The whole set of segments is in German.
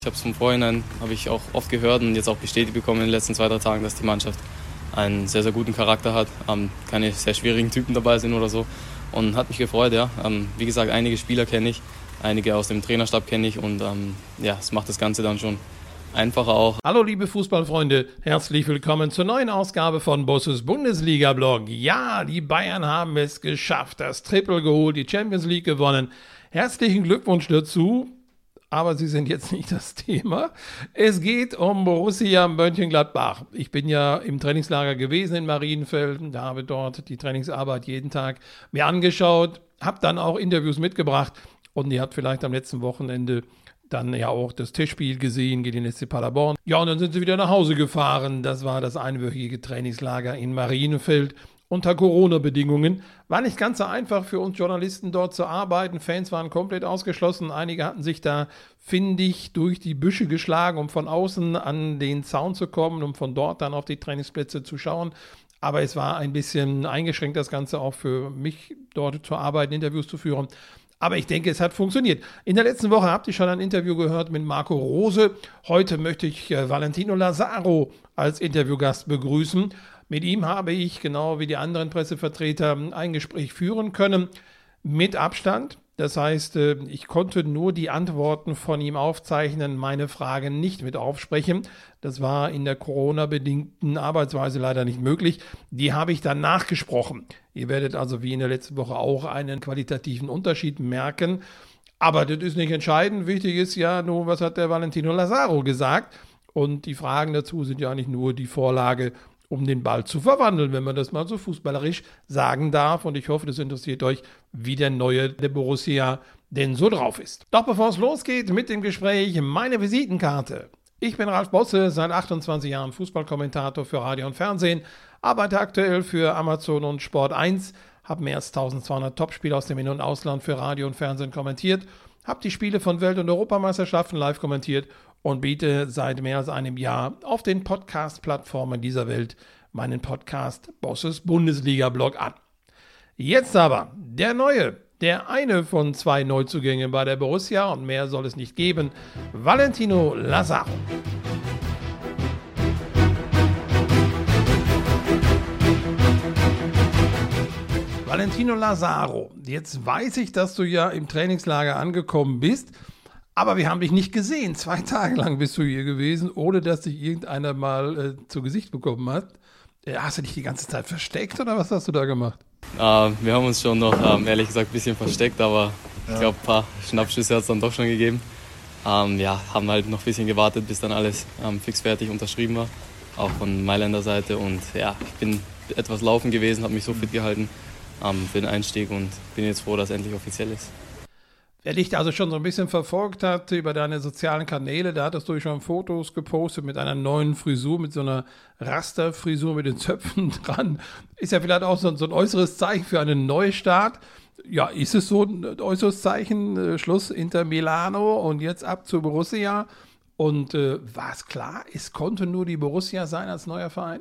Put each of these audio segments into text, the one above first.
Ich habe es vom Vorhinein, habe ich auch oft gehört und jetzt auch bestätigt bekommen in den letzten 2-3 Tagen, dass die Mannschaft einen sehr, sehr guten Charakter hat, keine sehr schwierigen Typen dabei sind oder so. Und hat mich gefreut, ja. Wie gesagt, einige Spieler kenne ich, einige aus dem Trainerstab kenne ich und es macht das Ganze dann schon einfacher auch. Hallo liebe Fußballfreunde, herzlich willkommen zur neuen Ausgabe von Bosses Bundesliga-Blog. Ja, die Bayern haben es geschafft, das Triple geholt, die Champions League gewonnen. Herzlichen Glückwunsch dazu, aber sie sind jetzt nicht das Thema. Es geht um Borussia Mönchengladbach. Ich bin ja im Trainingslager gewesen in Marienfeld, da habe dort die Trainingsarbeit jeden Tag mir angeschaut, habe dann auch Interviews mitgebracht und ihr habt vielleicht am letzten Wochenende dann ja auch das Testspiel gesehen gegen den SC Paderborn. Ja, und dann sind sie wieder nach Hause gefahren. Das war das einwöchige Trainingslager in Marienfeld unter Corona-Bedingungen. War nicht ganz so einfach für uns Journalisten dort zu arbeiten. Fans waren komplett ausgeschlossen. Einige hatten sich da, finde ich, durch die Büsche geschlagen, um von außen an den Zaun zu kommen, um von dort dann auf die Trainingsplätze zu schauen. Aber es war ein bisschen eingeschränkt, das Ganze auch für mich, dort zu arbeiten, Interviews zu führen. Aber ich denke, es hat funktioniert. In der letzten Woche habt ihr schon ein Interview gehört mit Marco Rose. Heute möchte ich Valentino Lazaro als Interviewgast begrüßen. Mit ihm habe ich, genau wie die anderen Pressevertreter, ein Gespräch führen können mit Abstand. Das heißt, ich konnte nur die Antworten von ihm aufzeichnen, meine Fragen nicht mit aufsprechen. Das war in der Corona-bedingten Arbeitsweise leider nicht möglich. Die habe ich dann nachgesprochen. Ihr werdet also wie in der letzten Woche auch einen qualitativen Unterschied merken. Aber das ist nicht entscheidend. Wichtig ist ja nur, was hat der Valentino Lazaro gesagt? Und die Fragen dazu sind ja nicht nur die Vorlage, um den Ball zu verwandeln, wenn man das mal so fußballerisch sagen darf. Und ich hoffe, das interessiert euch, wie der neue der Borussia denn so drauf ist. Doch bevor es losgeht mit dem Gespräch, meine Visitenkarte. Ich bin Ralf Bosse, seit 28 Jahren Fußballkommentator für Radio und Fernsehen, arbeite aktuell für Amazon und Sport 1, habe mehr als 1200 Topspiele aus dem In- und Ausland für Radio und Fernsehen kommentiert, habe die Spiele von Welt- und Europameisterschaften live kommentiert und biete seit mehr als einem Jahr auf den Podcast-Plattformen dieser Welt meinen Podcast Bosses Bundesliga-Blog an. Jetzt aber der eine von 2 Neuzugängen bei der Borussia und mehr soll es nicht geben, Valentino Lazaro. Valentino Lazaro, jetzt weiß ich, dass du ja im Trainingslager angekommen bist, aber wir haben dich nicht gesehen. 2 Tage lang bist du hier gewesen, ohne dass dich irgendeiner mal zu Gesicht bekommen hat. Hast du dich die ganze Zeit versteckt oder was hast du da gemacht? Wir haben uns schon noch, ehrlich gesagt, ein bisschen versteckt, aber ich glaube, ein paar Schnappschüsse hat es dann doch schon gegeben. Haben halt noch ein bisschen gewartet, bis dann alles fix fertig unterschrieben war, auch von Mailänder Seite. Und ja, ich bin etwas laufen gewesen, habe mich so fit gehalten für den Einstieg und bin jetzt froh, dass es endlich offiziell ist. Wer dich also schon so ein bisschen verfolgt hat über deine sozialen Kanäle, da hattest du schon Fotos gepostet mit einer neuen Frisur, mit so einer Rasterfrisur mit den Zöpfen dran. Ist ja vielleicht auch so ein äußeres Zeichen für einen Neustart. Ja, ist es so ein äußeres Zeichen? Schluss Inter Milano und jetzt ab zu Borussia. Und war es klar, es konnte nur die Borussia sein als neuer Verein?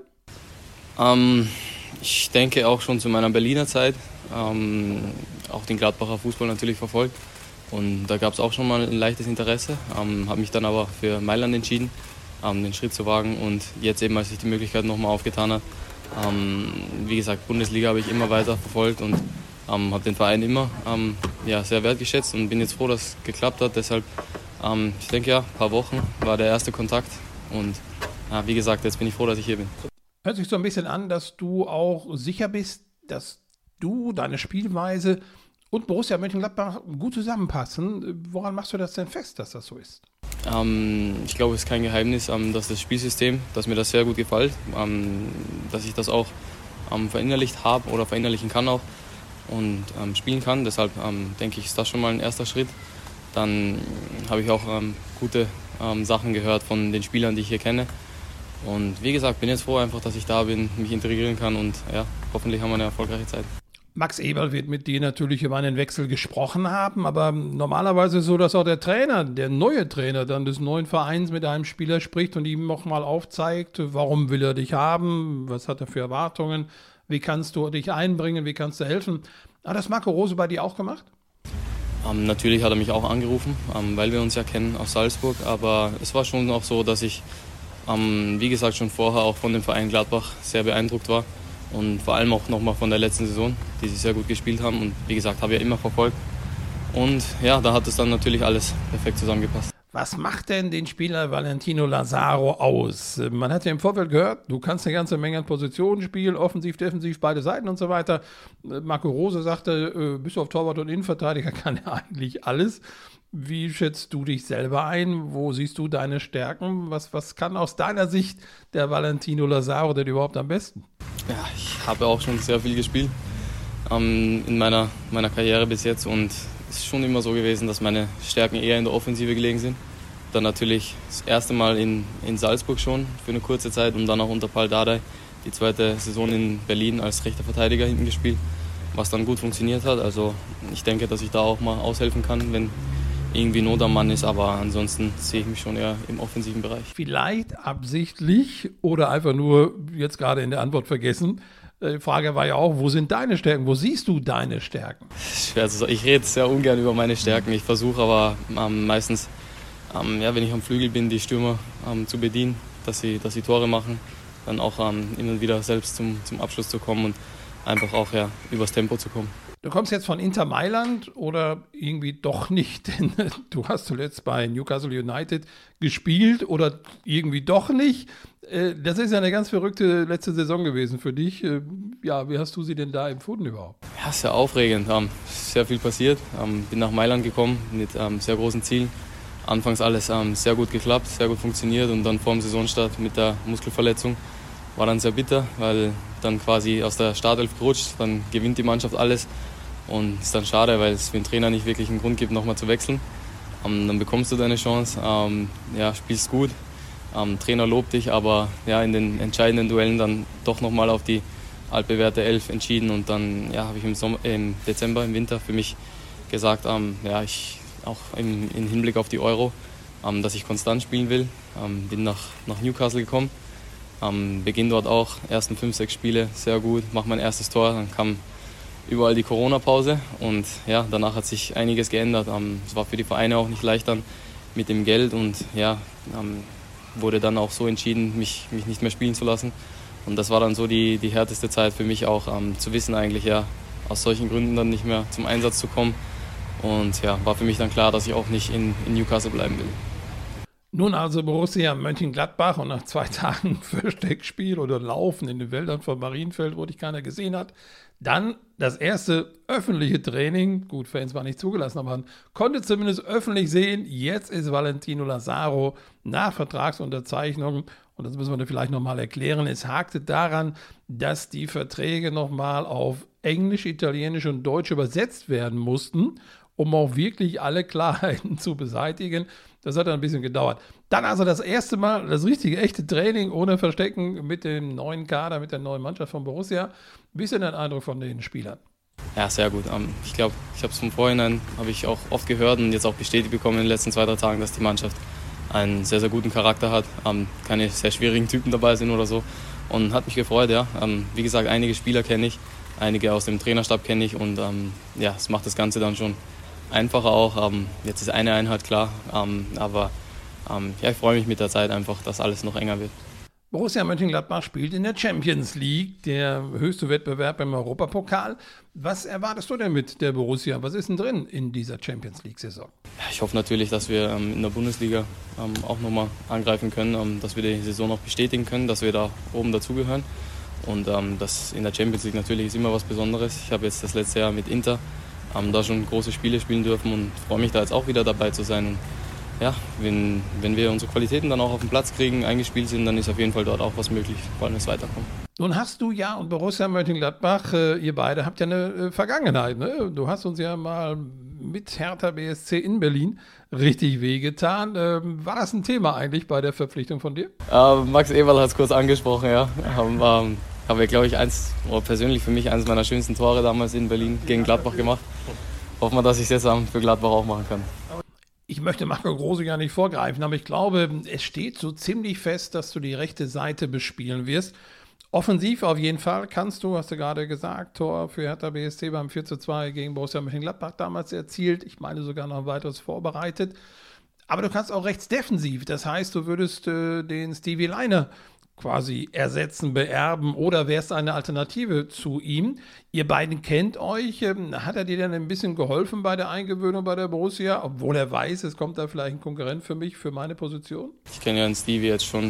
Ich denke auch schon zu meiner Berliner Zeit, auch den Gladbacher Fußball natürlich verfolgt. Und da gab es auch schon mal ein leichtes Interesse, habe mich dann aber für Mailand entschieden, den Schritt zu wagen und jetzt eben, als sich die Möglichkeit nochmal aufgetan hat, wie gesagt, Bundesliga habe ich immer weiter verfolgt und habe den Verein immer sehr wertgeschätzt und bin jetzt froh, dass es geklappt hat. Deshalb, ich denke ein paar Wochen war der erste Kontakt und wie gesagt, jetzt bin ich froh, dass ich hier bin. Hört sich so ein bisschen an, dass du auch sicher bist, dass du, deine Spielweise und Borussia Mönchengladbach gut zusammenpassen. Woran machst du das denn fest, dass das so ist? Ich glaube, es ist kein Geheimnis, dass das Spielsystem, dass mir das sehr gut gefällt, dass ich das auch verinnerlicht habe oder verinnerlichen kann auch und spielen kann. Deshalb denke ich, ist das schon mal ein erster Schritt. Dann habe ich auch gute Sachen gehört von den Spielern, die ich hier kenne. Und wie gesagt, bin jetzt froh einfach, dass ich da bin, mich integrieren kann und ja, hoffentlich haben wir eine erfolgreiche Zeit. Max Eberl wird mit dir natürlich über einen Wechsel gesprochen haben, aber normalerweise ist es so, dass auch der Trainer, der neue Trainer dann des neuen Vereins mit einem Spieler spricht und ihm nochmal aufzeigt, warum will er dich haben, was hat er für Erwartungen, wie kannst du dich einbringen, wie kannst du helfen. Hat das Marco Rose bei dir auch gemacht? Natürlich hat er mich auch angerufen, weil wir uns ja kennen aus Salzburg, aber es war schon auch so, dass ich, wie gesagt, schon vorher auch von dem Verein Gladbach sehr beeindruckt war und vor allem auch nochmal von der letzten Saison, die sie sehr gut gespielt haben und wie gesagt, habe ich ja immer verfolgt und ja, da hat es dann natürlich alles perfekt zusammengepasst. Was macht denn den Spieler Valentino Lazaro aus? Man hat ja im Vorfeld gehört, du kannst eine ganze Menge an Positionen spielen, offensiv, defensiv, beide Seiten und so weiter. Marco Rose sagte, bis auf Torwart und Innenverteidiger kann er eigentlich alles. Wie schätzt du dich selber ein? Wo siehst du deine Stärken? Was kann aus deiner Sicht der Valentino Lazaro denn überhaupt am besten? Ja, ich habe auch schon sehr viel gespielt in meiner Karriere bis jetzt und es ist schon immer so gewesen, dass meine Stärken eher in der Offensive gelegen sind. Dann natürlich das erste Mal in Salzburg schon für eine kurze Zeit und dann auch unter Paul Dardai die zweite Saison in Berlin als rechter Verteidiger hinten gespielt, was dann gut funktioniert hat. Also ich denke, dass ich da auch mal aushelfen kann, wenn irgendwie Not am Mann ist, aber ansonsten sehe ich mich schon eher im offensiven Bereich. Vielleicht absichtlich oder einfach nur jetzt gerade in der Antwort vergessen. Die Frage war ja auch, wo sind deine Stärken? Wo siehst du deine Stärken? Schwer zu sagen. Ich rede sehr ungern über meine Stärken. Ich versuche aber meistens, wenn ich am Flügel bin, die Stürmer zu bedienen, dass sie Tore machen, dann auch immer wieder selbst zum Abschluss zu kommen und einfach auch übers Tempo zu kommen. Du kommst jetzt von Inter Mailand oder irgendwie doch nicht, denn du hast zuletzt bei Newcastle United gespielt oder irgendwie doch nicht. Das ist ja eine ganz verrückte letzte Saison gewesen für dich. Ja, wie hast du sie denn da empfunden überhaupt? Ja, sehr aufregend. Sehr viel passiert. Bin nach Mailand gekommen mit sehr großen Zielen. Anfangs alles sehr gut geklappt, sehr gut funktioniert und dann vor dem Saisonstart mit der Muskelverletzung war dann sehr bitter, weil dann quasi aus der Startelf gerutscht, dann gewinnt die Mannschaft alles. Und ist dann schade, weil es für den Trainer nicht wirklich einen Grund gibt, nochmal zu wechseln. Dann bekommst du deine Chance, spielst gut, Trainer lobt dich, aber in den entscheidenden Duellen dann doch nochmal auf die altbewährte Elf entschieden. Und dann habe ich im Dezember, im Winter für mich gesagt, ich auch im Hinblick auf die Euro, dass ich konstant spielen will. Bin nach Newcastle gekommen, beginn dort auch, ersten 5-6 Spiele sehr gut, mache mein erstes Tor, dann kam überall die Corona-Pause und danach hat sich einiges geändert. Es war für die Vereine auch nicht leicht dann mit dem Geld und wurde dann auch so entschieden, mich nicht mehr spielen zu lassen. Und das war dann so die härteste Zeit für mich auch, zu wissen eigentlich, aus solchen Gründen dann nicht mehr zum Einsatz zu kommen. Und war für mich dann klar, dass ich auch nicht in Newcastle bleiben will. Nun also Borussia Mönchengladbach und nach 2 Tagen Versteckspiel oder Laufen in den Wäldern von Marienfeld, wo dich keiner gesehen hat, dann das erste öffentliche Training, gut, Fans war nicht zugelassen, aber man konnte zumindest öffentlich sehen, jetzt ist Valentino Lazaro nach Vertragsunterzeichnung, und das müssen wir dann vielleicht nochmal erklären, es hakte daran, dass die Verträge nochmal auf Englisch, Italienisch und Deutsch übersetzt werden mussten, um auch wirklich alle Klarheiten zu beseitigen. Das hat dann ein bisschen gedauert. Dann also das erste Mal das richtige, echte Training ohne Verstecken mit dem neuen Kader, mit der neuen Mannschaft von Borussia. Wie ist denn dein Eindruck von den Spielern? Ja, sehr gut. Ich glaube, ich habe es vom Vorhinein, habe ich auch oft gehört und jetzt auch bestätigt bekommen in den letzten 2-3 Tagen, dass die Mannschaft einen sehr, sehr guten Charakter hat, keine sehr schwierigen Typen dabei sind oder so. Und hat mich gefreut, Wie gesagt, einige Spieler kenne ich, einige aus dem Trainerstab kenne ich und es macht das Ganze dann schon einfacher auch. Jetzt ist eine Einheit klar, aber ich freue mich mit der Zeit einfach, dass alles noch enger wird. Borussia Mönchengladbach spielt in der Champions League, der höchste Wettbewerb im Europapokal. Was erwartest du denn mit der Borussia? Was ist denn drin in dieser Champions League-Saison? Ja, ich hoffe natürlich, dass wir in der Bundesliga auch nochmal angreifen können, dass wir die Saison noch bestätigen können, dass wir da oben dazugehören. Und das in der Champions League natürlich ist immer was Besonderes. Ich habe jetzt das letzte Jahr mit Inter da schon große Spiele spielen dürfen und freue mich da jetzt auch wieder dabei zu sein. Und wenn wir unsere Qualitäten dann auch auf den Platz kriegen, eingespielt sind, dann ist auf jeden Fall dort auch was möglich, vor allem wenn es weiterkommt. Nun hast du und Borussia Mönchengladbach, ihr beide habt ja eine Vergangenheit. Ne? Du hast uns ja mal mit Hertha BSC in Berlin richtig wehgetan. War das ein Thema eigentlich bei der Verpflichtung von dir? Max Eberl hat es kurz angesprochen, Habe ich, glaube ich, persönlich für mich eines meiner schönsten Tore damals in Berlin gegen Gladbach gemacht. Hoffen wir, dass ich es jetzt für Gladbach auch machen kann. Ich möchte Marco Rose gar nicht vorgreifen, aber ich glaube, es steht so ziemlich fest, dass du die rechte Seite bespielen wirst. Offensiv auf jeden Fall kannst du, hast du gerade gesagt, Tor für Hertha BSC beim 4:2 gegen Borussia Mönchengladbach damals erzielt. Ich meine sogar noch ein weiteres vorbereitet. Aber du kannst auch rechts defensiv. Das heißt, du würdest den Stevie Laine quasi ersetzen, beerben oder wärst eine Alternative zu ihm. Ihr beiden kennt euch. Hat er dir denn ein bisschen geholfen bei der Eingewöhnung bei der Borussia? Obwohl er weiß, es kommt da vielleicht ein Konkurrent für mich, für meine Position? Ich kenne ja den Stevie jetzt schon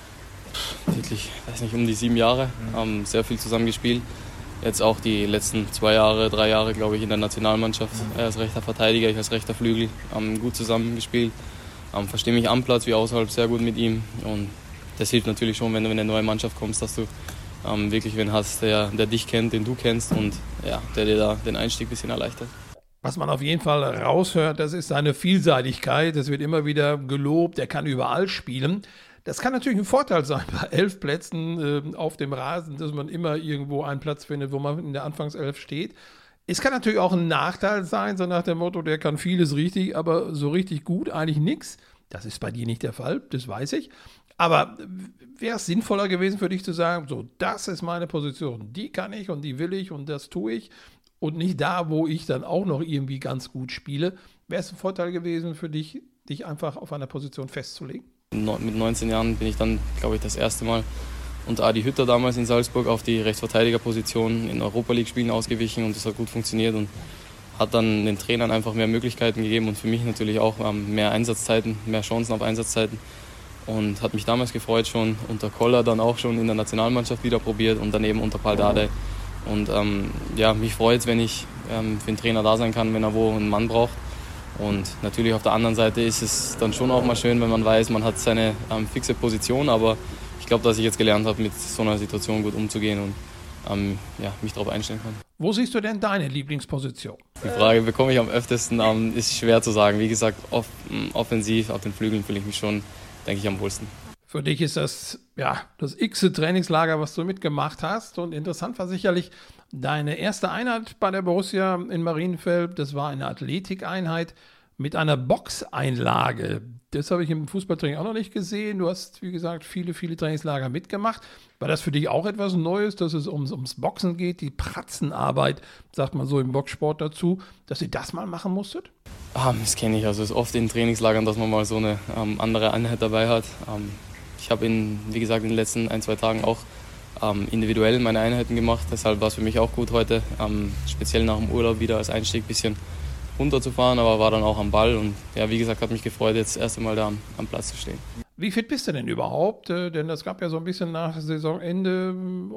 wirklich, weiß nicht, um die 7 Jahre. Haben sehr viel zusammengespielt. Jetzt auch die letzten 3 Jahre, glaube ich, in der Nationalmannschaft. Er als rechter Verteidiger, ich als rechter Flügel. Haben gut zusammengespielt. Verstehe mich am Platz wie außerhalb sehr gut mit ihm. Und das hilft natürlich schon, wenn du in eine neue Mannschaft kommst, dass du wirklich wen hast, der dich kennt, den du kennst und ja, der dir da den Einstieg ein bisschen erleichtert. Was man auf jeden Fall raushört, das ist seine Vielseitigkeit. Das wird immer wieder gelobt. Er kann überall spielen. Das kann natürlich ein Vorteil sein bei 11 Plätzen auf dem Rasen, dass man immer irgendwo einen Platz findet, wo man in der Anfangself steht. Es kann natürlich auch ein Nachteil sein, so nach dem Motto, der kann vieles richtig, aber so richtig gut eigentlich nichts. Das ist bei dir nicht der Fall, das weiß ich. Aber wäre es sinnvoller gewesen für dich zu sagen, so, das ist meine Position, die kann ich und die will ich und das tue ich und nicht da, wo ich dann auch noch irgendwie ganz gut spiele. Wäre es ein Vorteil gewesen für dich, dich einfach auf einer Position festzulegen? Mit 19 Jahren bin ich dann, glaube ich, das erste Mal unter Adi Hütter damals in Salzburg auf die Rechtsverteidigerposition in Europa-League-Spielen ausgewichen und das hat gut funktioniert und hat dann den Trainern einfach mehr Möglichkeiten gegeben und für mich natürlich auch mehr Einsatzzeiten, mehr Chancen auf Einsatzzeiten und hat mich damals gefreut, schon unter Koller dann auch schon in der Nationalmannschaft wieder probiert und daneben unter Pal Dardai. Und mich freut es, wenn ich für den Trainer da sein kann, wenn er wo einen Mann braucht. Und natürlich auf der anderen Seite ist es dann schon auch mal schön, wenn man weiß, man hat seine fixe Position, aber ich glaube, dass ich jetzt gelernt habe, mit so einer Situation gut umzugehen und mich darauf einstellen kann. Wo siehst du denn deine Lieblingsposition? Die Frage bekomme ich am öftesten, ist schwer zu sagen. Wie gesagt, offensiv auf den Flügeln fühle ich mich schon, denke ich, am wohlsten. Für dich ist das das x-te Trainingslager, was du mitgemacht hast. Und interessant war sicherlich deine erste Einheit bei der Borussia in Marienfeld. Das war eine Athletikeinheit mit einer Boxeinlage. Das habe ich im Fußballtraining auch noch nicht gesehen. Du hast, wie gesagt, viele Trainingslager mitgemacht. War das für dich auch etwas Neues, dass es ums Boxen geht, die Pratzenarbeit, sagt man so im Boxsport dazu, dass ihr das mal machen musstet? Das kenne ich. Also es ist oft in Trainingslagern, dass man mal so eine andere Einheit dabei hat. Ich habe wie gesagt, in den letzten 1-2 Tagen auch individuell meine Einheiten gemacht. Deshalb war es für mich auch gut heute, speziell nach dem Urlaub wieder als Einstieg ein bisschen runterzufahren, aber war dann auch am Ball und ja, wie gesagt, hat mich gefreut, jetzt das erste Mal da am Platz zu stehen. Wie fit bist du denn überhaupt? Denn das gab ja so ein bisschen nach Saisonende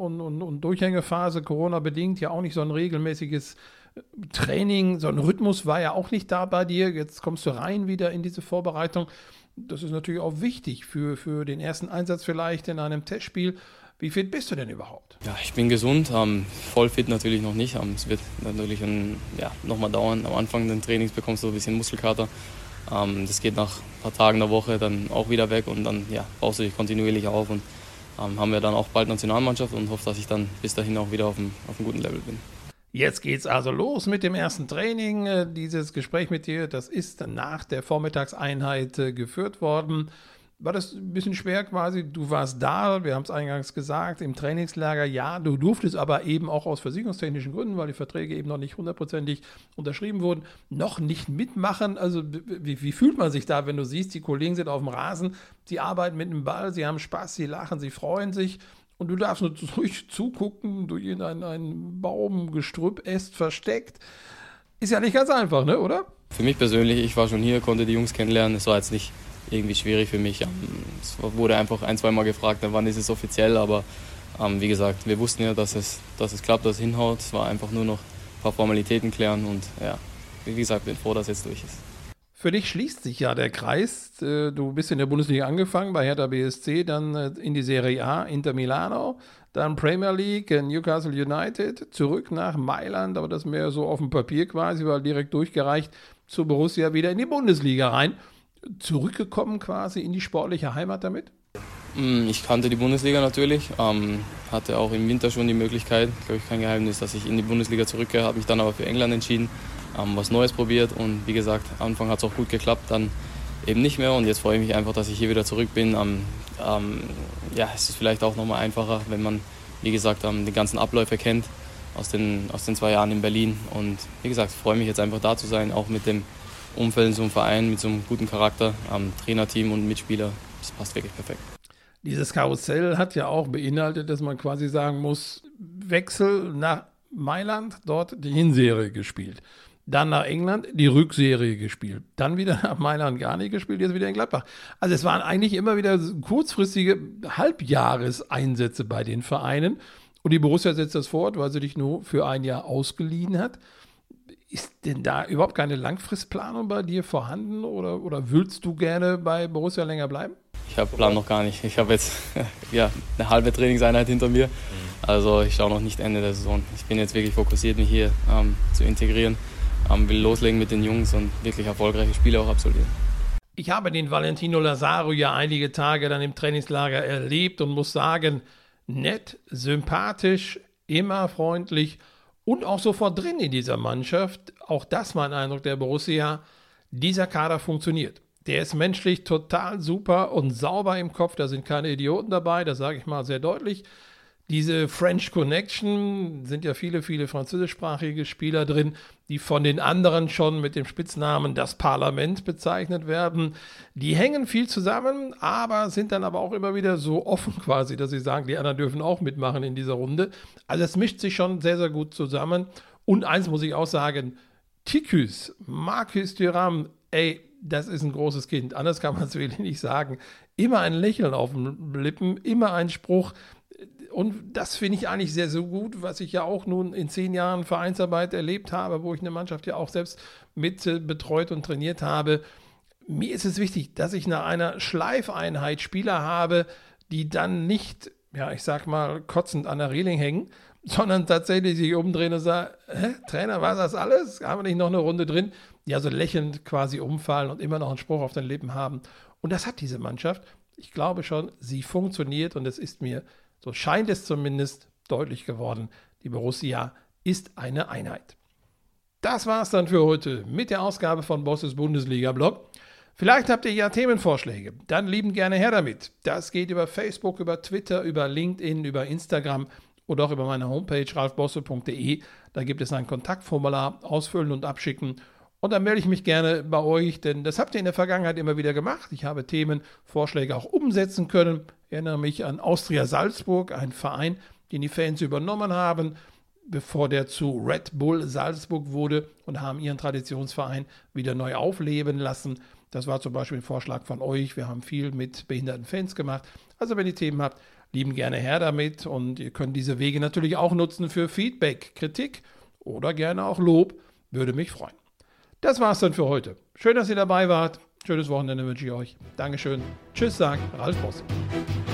und Durchhängephase, Corona-bedingt, ja auch nicht so ein regelmäßiges Training, so ein Rhythmus war ja auch nicht da bei dir. Jetzt kommst du rein wieder in diese Vorbereitung. Das ist natürlich auch wichtig für den ersten Einsatz vielleicht in einem Testspiel. Wie fit bist du denn überhaupt? Ja, ich bin gesund, voll fit natürlich noch nicht. Es wird natürlich nochmal dauern. Am Anfang des Trainings bekommst du ein bisschen Muskelkater. Das geht nach ein paar Tagen der Woche dann auch wieder weg und dann baust du dich kontinuierlich auf. Und haben wir dann auch bald Nationalmannschaft und hoffe, dass ich dann bis dahin auch wieder auf einem guten Level bin. Jetzt geht's also los mit dem ersten Training. Dieses Gespräch mit dir, das ist nach der Vormittagseinheit geführt worden. War das ein bisschen schwer quasi? Du warst da, wir haben es eingangs gesagt, im Trainingslager. Ja, du durftest aber eben auch aus versicherungstechnischen Gründen, weil die Verträge eben noch nicht hundertprozentig unterschrieben wurden, noch nicht mitmachen. Also wie fühlt man sich da, wenn du siehst, die Kollegen sind auf dem Rasen, sie arbeiten mit dem Ball, sie haben Spaß, sie lachen, sie freuen sich und du darfst nur zugucken, durch einen Baum, Gestrüpp, Äst versteckt. Ist ja nicht ganz einfach, ne, oder? Für mich persönlich, ich war schon hier, konnte die Jungs kennenlernen, es war jetzt nicht irgendwie schwierig für mich. Es wurde einfach 1-2 Mal gefragt, wann ist es offiziell, aber wie gesagt, wir wussten ja, dass es klappt, dass es hinhaut. Es war einfach nur noch ein paar Formalitäten klären und ja, wie gesagt, bin froh, dass es jetzt durch ist. Für dich schließt sich ja der Kreis. Du bist in der Bundesliga angefangen, bei Hertha BSC, dann in die Serie A, Inter Milano, dann Premier League, Newcastle United, zurück nach Mailand, aber das mehr so auf dem Papier quasi, war direkt durchgereicht zu Borussia, wieder in die Bundesliga rein. Zurückgekommen quasi in die sportliche Heimat damit? Ich kannte die Bundesliga natürlich, hatte auch im Winter schon die Möglichkeit, glaube ich kein Geheimnis, dass ich in die Bundesliga zurückkehre, habe mich dann aber für England entschieden, was Neues probiert und wie gesagt, am Anfang hat es auch gut geklappt, dann eben nicht mehr und jetzt freue ich mich einfach, dass ich hier wieder zurück bin. Es ist vielleicht auch nochmal einfacher, wenn man wie gesagt, den ganzen Abläufe kennt aus den 2 Jahren in Berlin. Und wie gesagt, freue mich jetzt einfach da zu sein, auch mit dem Umfeld in so einem Verein, mit so einem guten Charakter, Trainerteam und Mitspieler. Das passt wirklich perfekt. Dieses Karussell hat ja auch beinhaltet, dass man quasi sagen muss, Wechsel nach Mailand, dort die Hinserie gespielt. Dann nach England die Rückserie gespielt. Dann wieder nach Mailand gar nicht gespielt, jetzt wieder in Gladbach. Also es waren eigentlich immer wieder kurzfristige Halbjahreseinsätze bei den Vereinen. Und die Borussia setzt das fort, weil sie dich nur für ein Jahr ausgeliehen hat. Ist denn da überhaupt keine Langfristplanung bei dir vorhanden oder willst du gerne bei Borussia länger bleiben? Ich habe Plan noch gar nicht. Ich habe jetzt eine halbe Trainingseinheit hinter mir. Also ich schaue noch nicht Ende der Saison. Ich bin jetzt wirklich fokussiert, mich hier zu integrieren. Will loslegen mit den Jungs und wirklich erfolgreiche Spiele auch absolvieren. Ich habe den Valentino Lazaro ja einige Tage dann im Trainingslager erlebt und muss sagen, nett, sympathisch, immer freundlich und auch sofort drin in dieser Mannschaft. Auch das mein Eindruck der Borussia. Dieser Kader funktioniert. Der ist menschlich total super und sauber im Kopf. Da sind keine Idioten dabei, das sage ich mal sehr deutlich. Diese French Connection, sind ja viele, viele französischsprachige Spieler drin, die von den anderen schon mit dem Spitznamen das Parlament bezeichnet werden. Die hängen viel zusammen, aber sind dann aber auch immer wieder so offen quasi, dass sie sagen, die anderen dürfen auch mitmachen in dieser Runde. Also es mischt sich schon sehr, sehr gut zusammen. Und eins muss ich auch sagen, Tikus, Marcus Thuram, ey, das ist ein großes Kind. Anders kann man es wirklich nicht sagen. Immer ein Lächeln auf den Lippen, immer ein Spruch. Und das finde ich eigentlich sehr, sehr gut, was ich ja auch nun in 10 Jahren Vereinsarbeit erlebt habe, wo ich eine Mannschaft ja auch selbst mit betreut und trainiert habe. Mir ist es wichtig, dass ich nach einer Schleifeinheit Spieler habe, die dann nicht, ja, ich sag mal, kotzend an der Reling hängen, sondern tatsächlich sich umdrehen und sagen, Trainer, war das alles? Haben wir nicht noch eine Runde drin? Die also lächelnd quasi umfallen und immer noch einen Spruch auf den Lippen haben. Und das hat diese Mannschaft. Ich glaube schon, sie funktioniert und es ist mir, so scheint es zumindest, deutlich geworden, die Borussia ist eine Einheit. Das war es dann für heute mit der Ausgabe von Bosses Bundesliga-Blog. Vielleicht habt ihr ja Themenvorschläge, dann liebend gerne her damit. Das geht über Facebook, über Twitter, über LinkedIn, über Instagram oder auch über meine Homepage ralfbosse.de. Da gibt es ein Kontaktformular, ausfüllen und abschicken. Und dann melde ich mich gerne bei euch, denn das habt ihr in der Vergangenheit immer wieder gemacht. Ich habe Themenvorschläge auch umsetzen können. Ich erinnere mich an Austria Salzburg, ein Verein, den die Fans übernommen haben, bevor der zu Red Bull Salzburg wurde und haben ihren Traditionsverein wieder neu aufleben lassen. Das war zum Beispiel ein Vorschlag von euch. Wir haben viel mit behinderten Fans gemacht. Also wenn ihr Themen habt, lieben gerne her damit. Und ihr könnt diese Wege natürlich auch nutzen für Feedback, Kritik oder gerne auch Lob. Würde mich freuen. Das war's dann für heute. Schön, dass ihr dabei wart. Schönes Wochenende wünsche ich euch. Dankeschön. Tschüss, sagt Ralf Bosse.